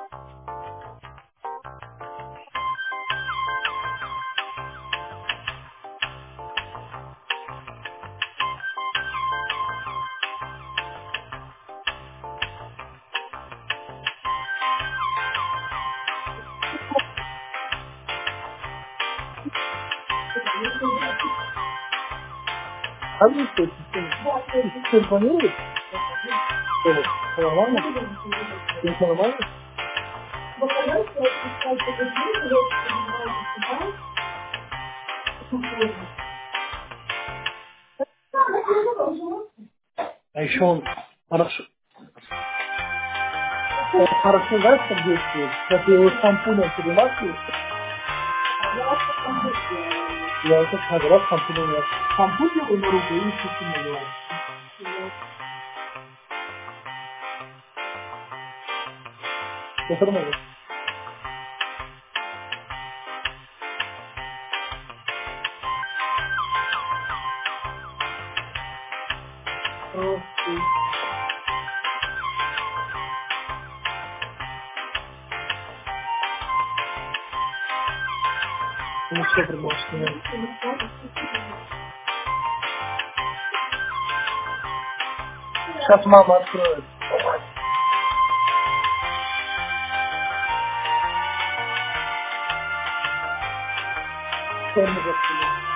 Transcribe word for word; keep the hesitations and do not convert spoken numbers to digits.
Как вы считаете, система планирует? Что, все нормально? Все нормально? А еще он хорошо, он хорошо, знаешь, как действует? Если его шампунем перематываешь, я вот так каждый раз шампунем я шампунь его на руку и чистым наливаю. Это нормально. Окей. Ну что, продолжим. Сейчас мама откроет. Что мы закрыли?